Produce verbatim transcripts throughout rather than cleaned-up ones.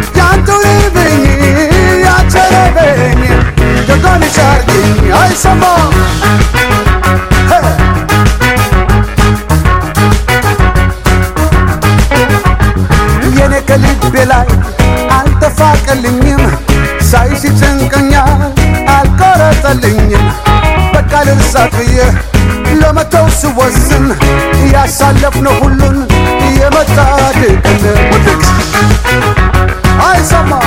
ያንቱ ልብኝ ያቸረበኝ ከጎንሽ አርጊኝ አይሰማም የኔ ከልቤ ላይ አልተፋቀልኝም ሳይሽ ጭንቀኛል አልቆረጠልኝም በቃ ልርሳት ብዬ ለመተው ስወስን ያሳለፍነው ሁሉን የመጣ ድቅን ውድቅ አይሰማ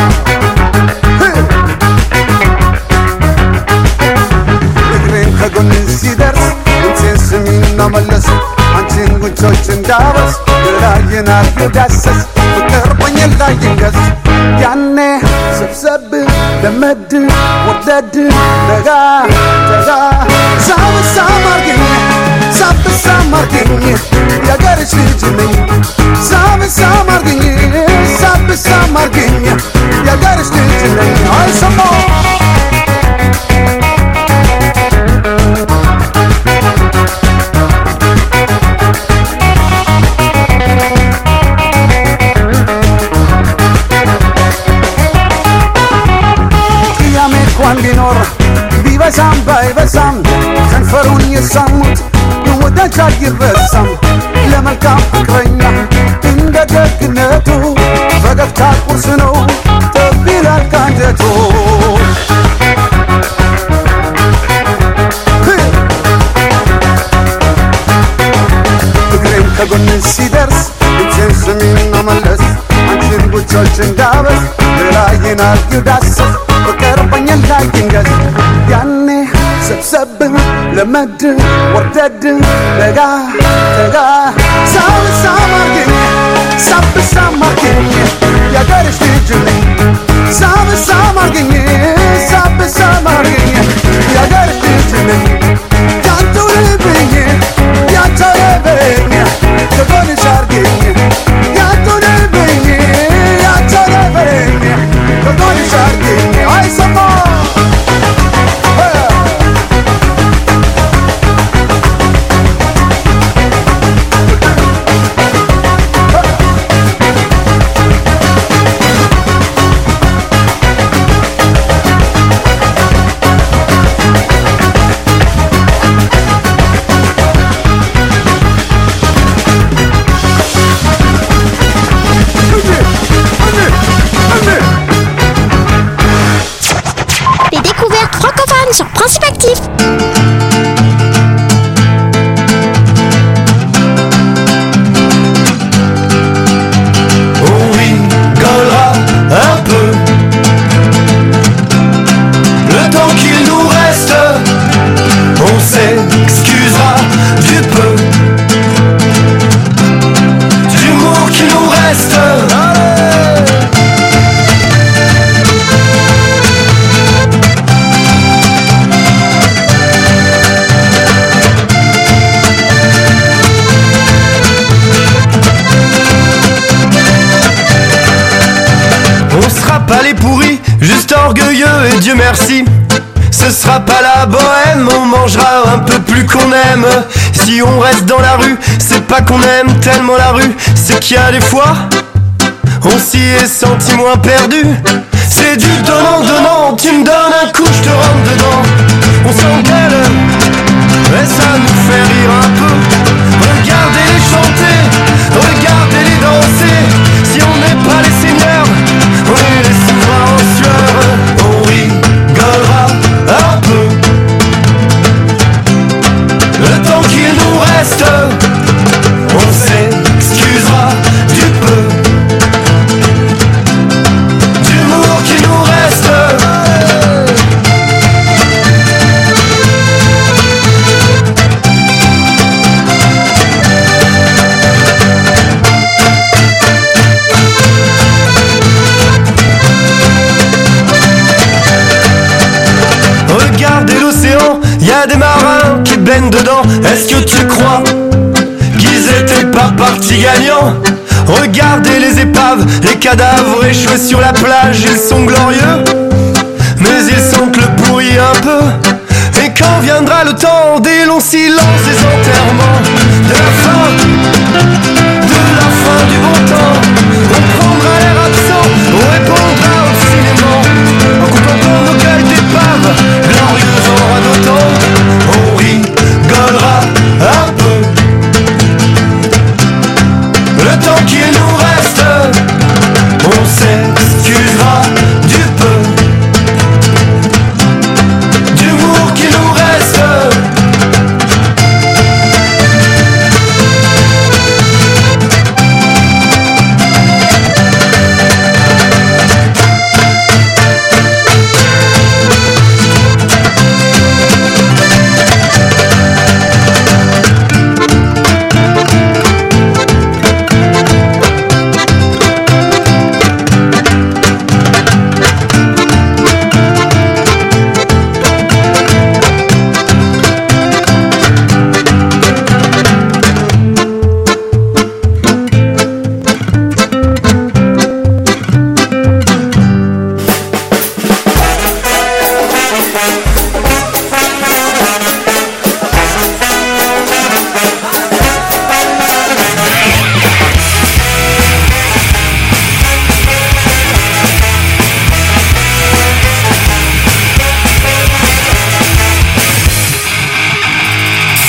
እግሬን ከጎን ሲደርስ ድምፄን ስሚና መለስ አንቺን ጉንጮች እንዳበስ ገላዬን አርጌው ዳሰስ ፍቅር በኔ ላይ ይንገስ ያኔ ሰብሰብ ለመድ ወደድ ደጋ ደጋ ሳብ ሳብ አርገኝ ሳብ ሳብ አርገኝ ያገርሽ ልጅ ነኝ ሳብ ሳብ አርገኝ ሳብ ሳብ አርገኝ ያገርሽ ልጅ ነኝ አይሰማም ቢኖር ቢበዛም ባይበዛም ከንፈሩን የሳሙት ወዳጅ አይረሳም ለመልካም ፍቅረኛ እንደ ደግነቱ ፈገግታ ቁርስ ነው ጠብ ይላል ካንጀቱ እግሬም ከጎን ሲደርስ ድምፄን ስሚና መለስ አንቺን ጉንጮች እንዳበስ ገላዬን አርጊው ዳሰስ ፍቅር በኔ ላይ ይንገስ ያኔ ሰብሰብ ለመድ ወርደድ ደጋ ደጋ ሳብ ሳብ አርገኝ ሳብ ሳብ አርገኝ ያገርሽ ልጅ ነኝ ሳብ ሳብ አርገኝ ሳብ ሳብ አርገኝ ያገርሽ ልጅ ነኝ ያንቱ ልብኝ ያቸረበኝ ከጎንሽ አርገኝ ያንቱ ልብኝ ያቸረበኝ ከጎንሽ አርገኝ አይሰማም sur Principe Actif. On rigolera un peu le temps qu'il nous reste. On s'excusera du peu d'humour qui nous reste. Pas les pourris, juste orgueilleux et Dieu merci. Ce sera pas la bohème, on mangera un peu plus qu'on aime. Si on reste dans la rue, c'est pas qu'on aime tellement la rue, c'est qu'il y a des fois, on s'y est senti moins perdu. C'est du donnant-donnant, tu me donnes un coup, je te rentre dedans. On s'engueule, et ça nous fait rire un peu. Regardez-les chanter, regardez-les danser. Si on n'est pas les seigneurs, on est les souverains en sueur. On rigolera un peu le temps qu'il nous reste. On s'excusera du peu d'humour qui nous reste. Regardez l'océan, y a des marins qui baignent dedans. Est-ce que tu crois qu'ils étaient pas partis gagnants? Regardez les épaves, les cadavres échoués sur la plage. Ils sont glorieux, mais ils sentent le pourri un peu. Et quand viendra le temps des longs silences, des enterrements, de la fin, de la fin du bon temps, on prendra l'air absent, on répond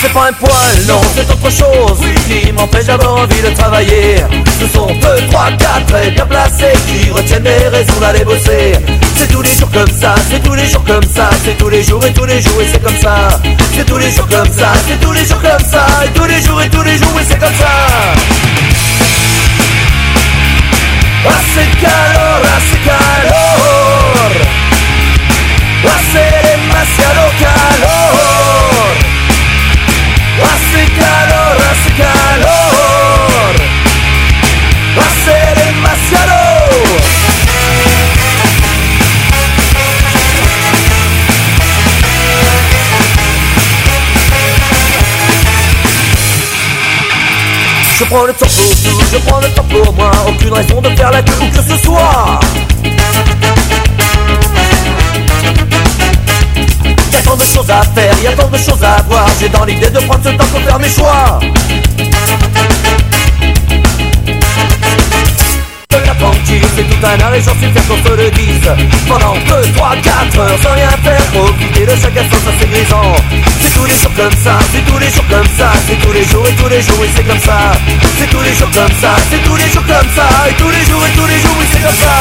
c'est pas un poil, non, c'est autre chose qui m'empêche d'avoir envie de travailler. Ce sont deux, trois, quatre très bien placés qui retiennent mes raisons d'aller bosser. C'est tous les jours comme ça, c'est tous les jours comme ça, c'est tous les jours et tous les jours et c'est comme ça. C'est tous les jours comme ça, c'est tous les jours comme ça, et tous les jours et tous les jours et c'est comme ça. Hace calor, hace calor, hace demasiado calor, hace calor, hace calor, hace demasiado. Je prends le temps pour tout, je prends le temps pour moi. Aucune raison de faire la queue où que ce soit. Y'a tant de choses à faire, y'a tant de choses à voir. J'ai dans l'idée de prendre ce temps pour faire mes choix. La banquise, c'est tout un art et j'en suis fier qu'on se le dise. Pendant deux, trois, quatre heures sans rien faire, profiter de chaque instant, ça c'est grisant. C'est tous les jours comme ça, c'est tous les jours comme ça, c'est tous les jours et tous les jours et c'est comme ça. C'est tous les jours comme ça, c'est tous les jours comme ça, et tous les jours et tous les jours et c'est comme ça.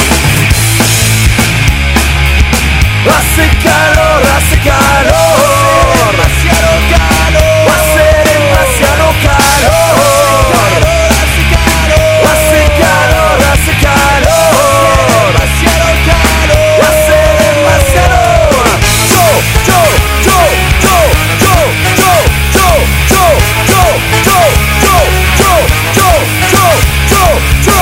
Hace calor, hace calor, demasiado calor, hace demasiado calor, hace calor, hace calor, hace calor, demasiado calor, hace demasiado. Yo, yo, yo, yo, yo, yo, yo, yo, yo, yo, yo, yo, yo, yo, yo, yo.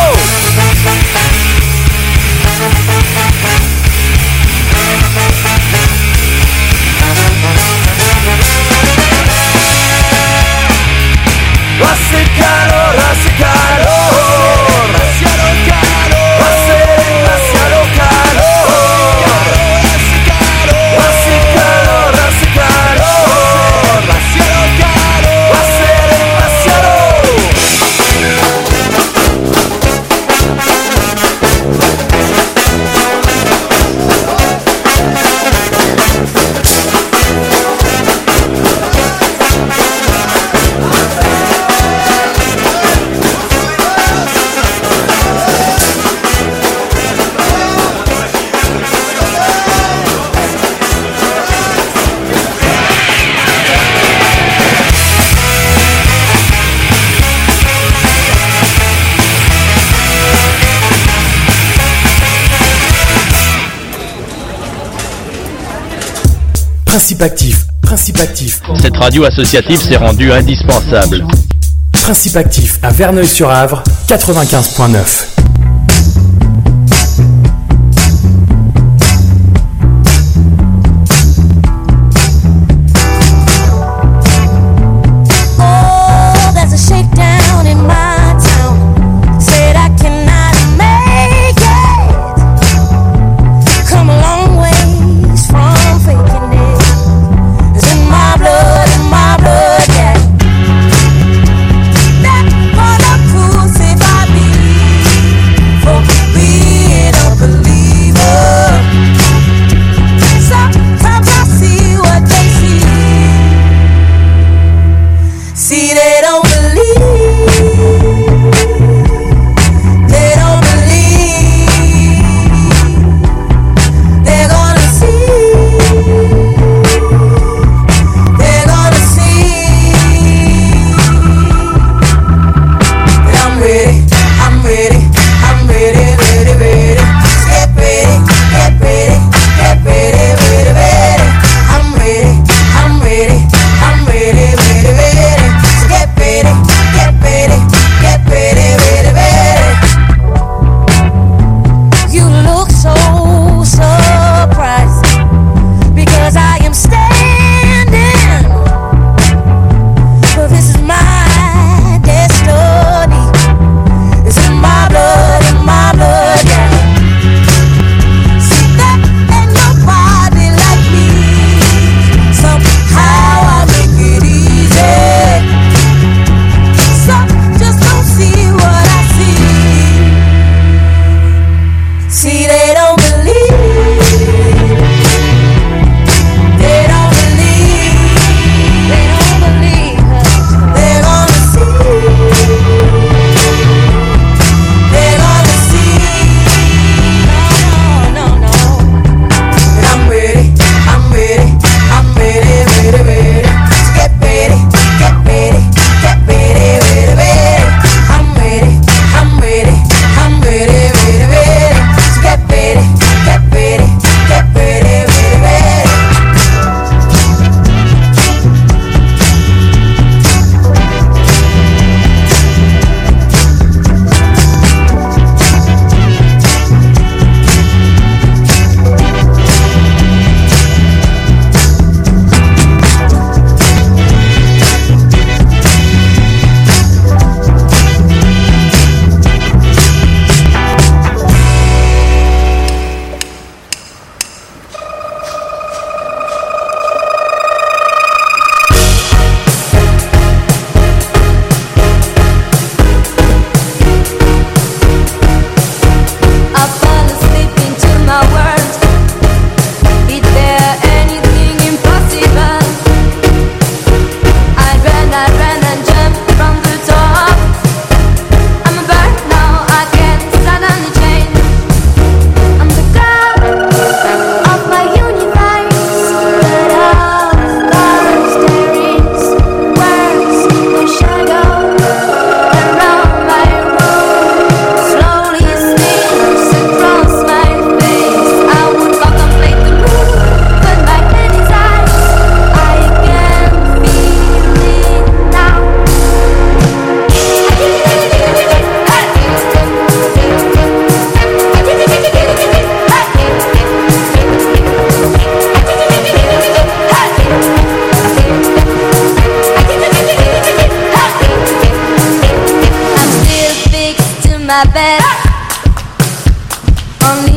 Hace calor, hace calor, demasiado calor, hace demasiado calor, hace calor, hace calor, hace calor, demasiado calor, hace demasiado. Principe actif, principe actif. Cette radio associative s'est rendue indispensable. Principe actif à Verneuil-sur-Avre, quatre-vingt-quinze point neuf. They don't believe, they don't believe.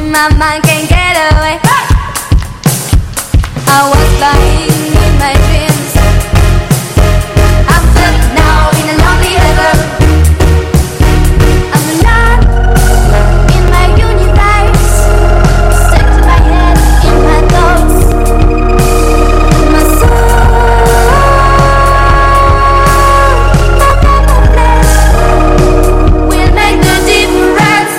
my mind can't get away. I was flying in my dreams. I'm stuck now in a lonely heaven. I'm alone in my universe, stuck to my head, in my thoughts, my soul, my flesh will make the difference.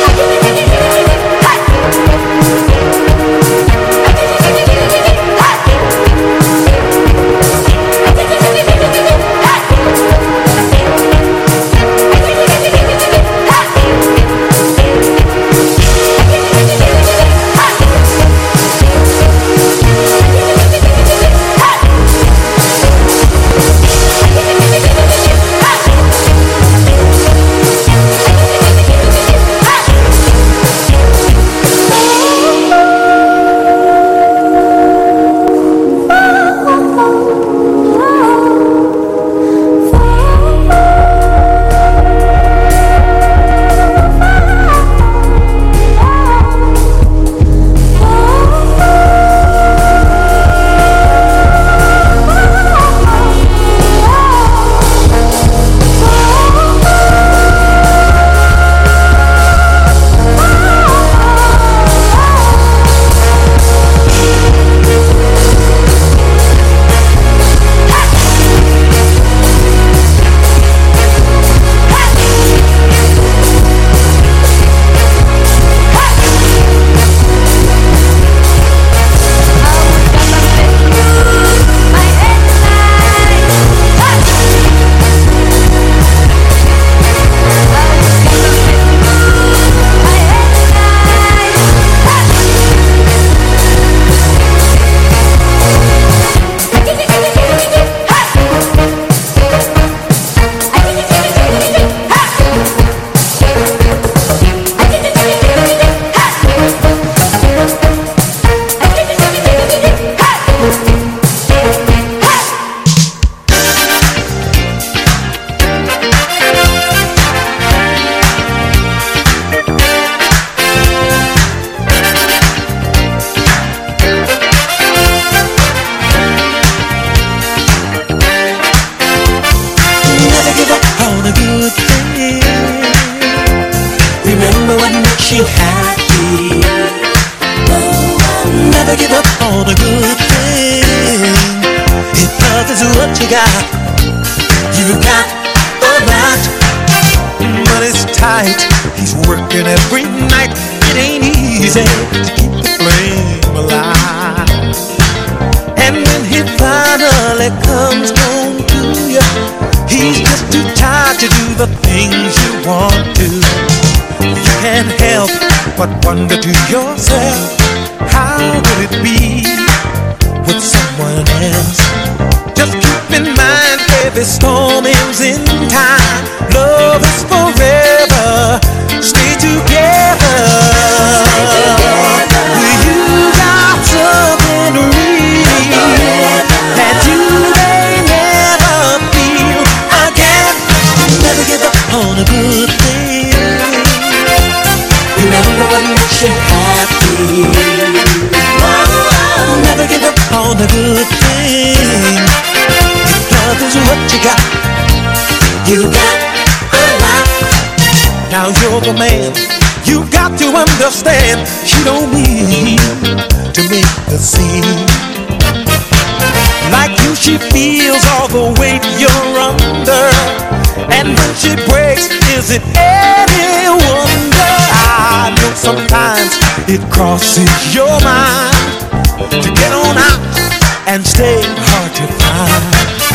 It crosses your mind to get on out and stay hard to find.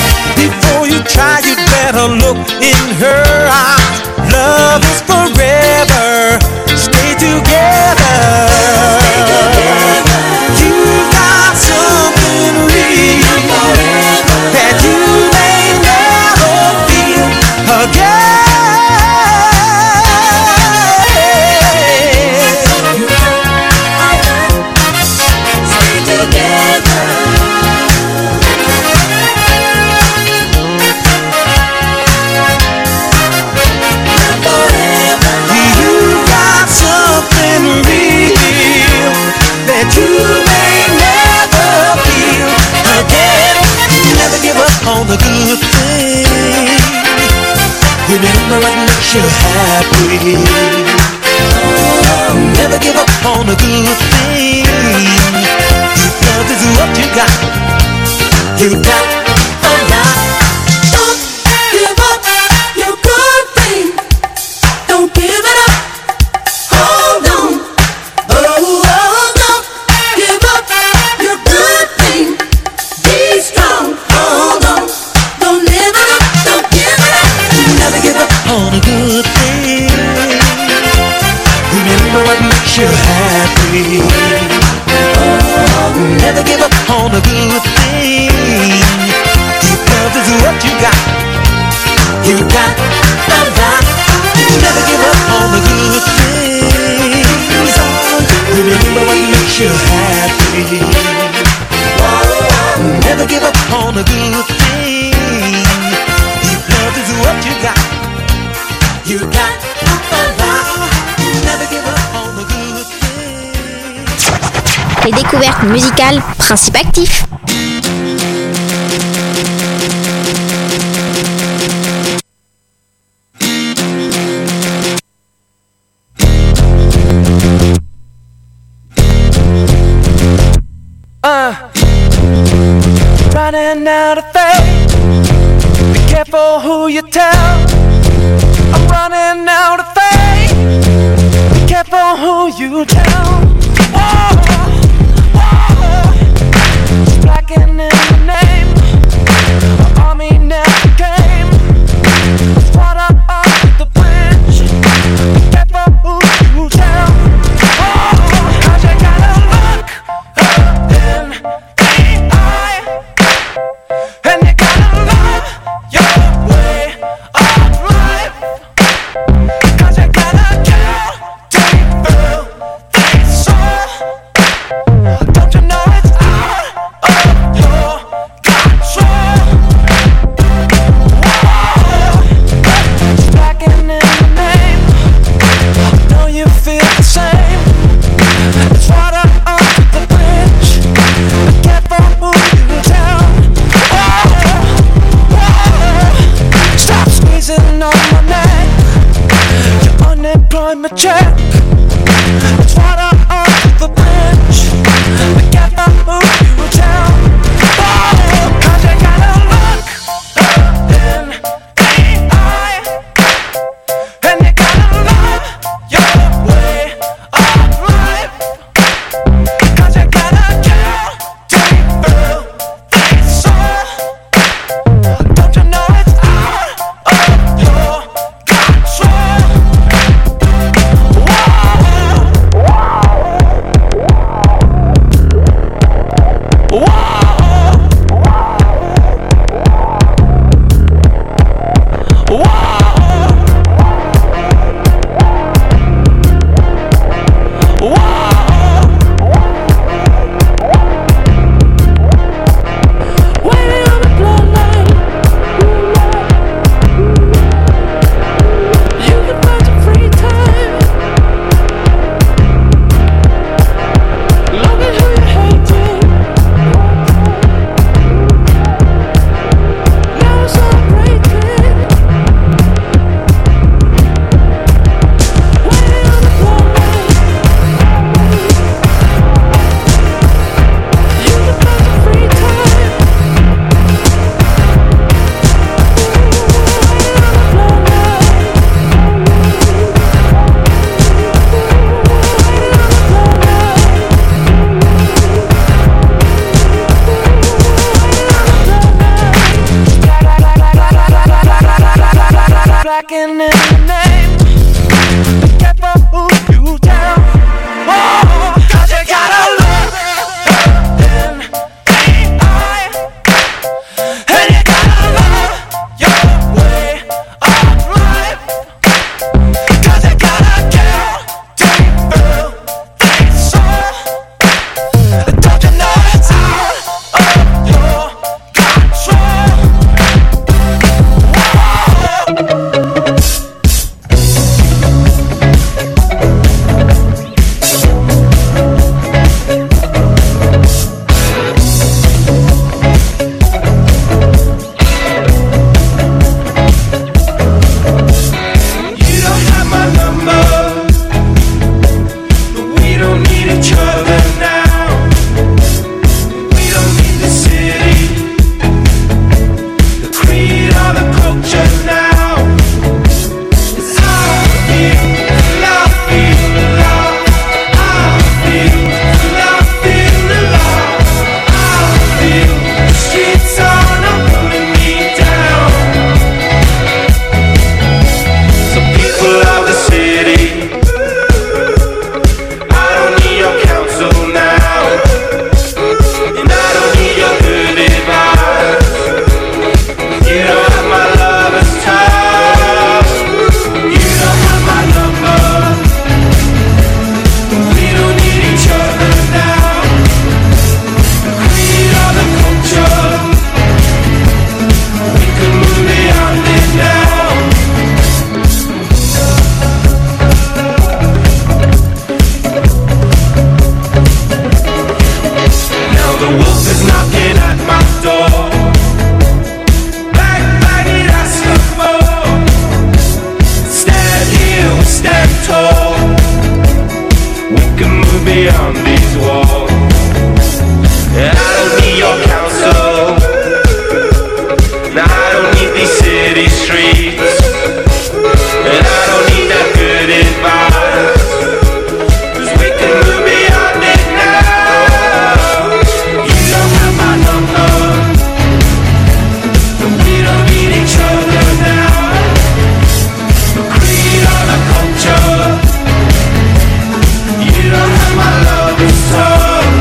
Before you try, you'd better look in her eyes. Love is forever. Stay together. You got something real that you may never feel again. happy. Oh, never give up on a good thing. If love is what you got, you got a lot. Don't give up your good thing. Don't give it up. Hold on. Oh, oh, don't give up your good thing. Be strong. Hold on. Don't live it up. Don't give it up. Never give up on a good thing. Remember what makes you happy. Oh, never give up on a good thing. If love is what you got, you got a lot. Never give up on the good things. Remember what makes you happy. Oh, never give up on a good thing. If love is what you got, you got a lot. Never give up on the good things. Les découvertes musicales, Principe Actif. Uh, running out of faith. Be careful who you tell. I'm running out of faith. Be careful who you tell. Whoa, whoa. Blacking in the name. Our army never came. Water off the bridge. Be careful who you tell. Whoa, 'cause you gotta look up in the eye, and you gotta love your way of life. 'Cause you gotta kill to feel the soul. Don't you know it's out of your control? Whoa, it's blacking in the name. I know you feel the same. It's water under the bridge. Be careful who you tell. Whoa, whoa. Stop squeezing on my neck. Your unemployment check. It's water under the bridge. Be careful who you tell. Whoa, 'cause you gotta look up in the eye, and you gotta love your way of life. 'Cause you gotta kill to feel the soul. Don't you know it's out of your control? Whoa, whoa, whoa. Blacking in the name. Be careful who you tell. Whoa, 'cause you gotta look in the eye, and you gotta love your way of life. 'Cause you gotta kill to feel the soul. Don't you know it's out of your control? Whoa. move beyond these walls. And I don't need your counsel. No, I don't need these city streets. And I don't need that good advice. 'Cause we can move beyond it now. You don't have my number, and we don't need each other now. The creed or the culture, you don't have my love this time.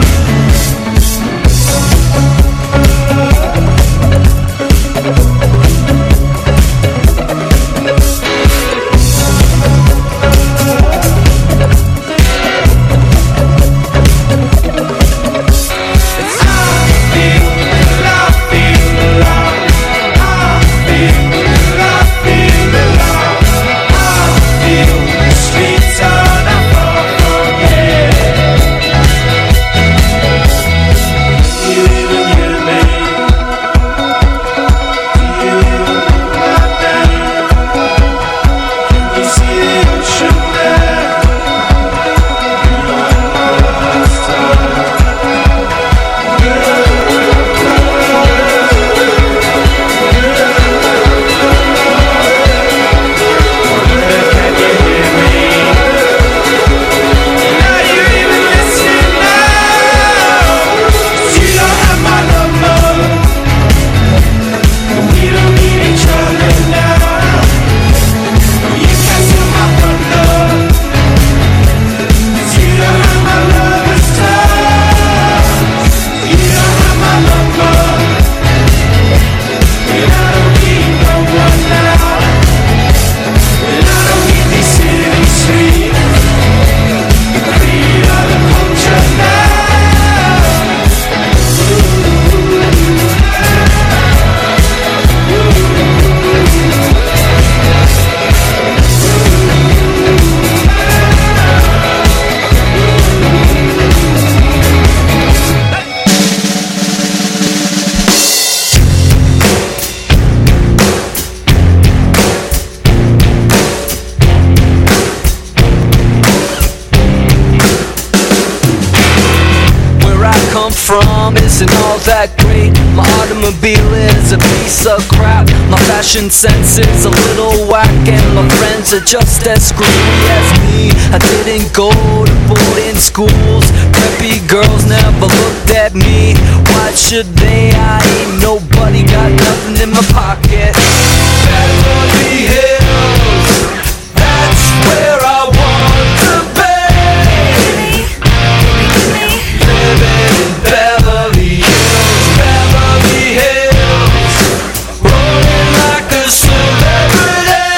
Isn't all that great? My automobile is a piece of crap. My fashion sense is a little whack, and my friends are just as screwy as me. I didn't go to boarding schools. Preppy girls never looked at me. Why should they? I ain't nobody, got nothing in my pocket. Beverly Hills, that's where I want to be. Living in Beverly Hills, Beverly Hills, rolling like a celebrity.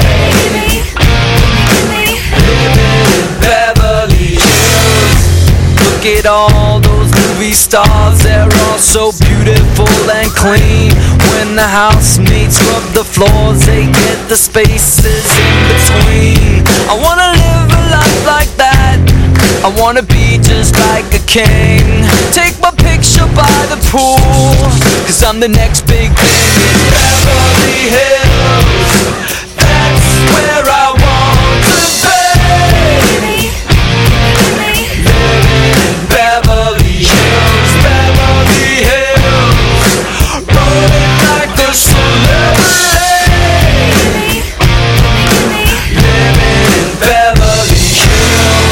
Living in Beverly Hills. Look at all those movie stars, they're all so beautiful and clean. When the housemates rub the floors, they get the spaces in between. I wanna live a life like that. I wanna be just like a king. Take my picture by the pool, 'cause I'm the next big thing in Beverly Hills. That's where I want to be. Living in Beverly Hills, Beverly Hills, rolling like a celebrity. Living in Beverly Hills.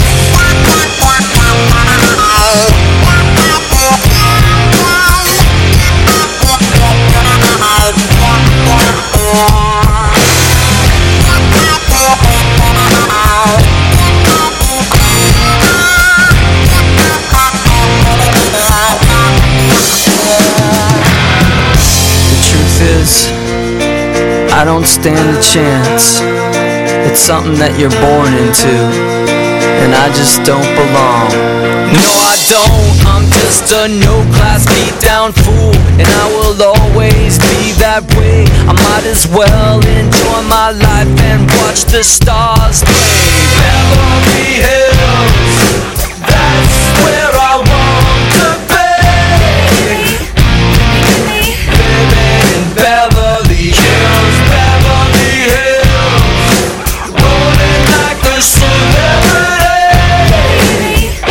I don't stand a chance. It's something that you're born into, and I just don't belong. No, I don't. I'm just a no-class beat-down fool, and I will always be that way. I might as well enjoy my life and watch the stars play. Beverly Hills,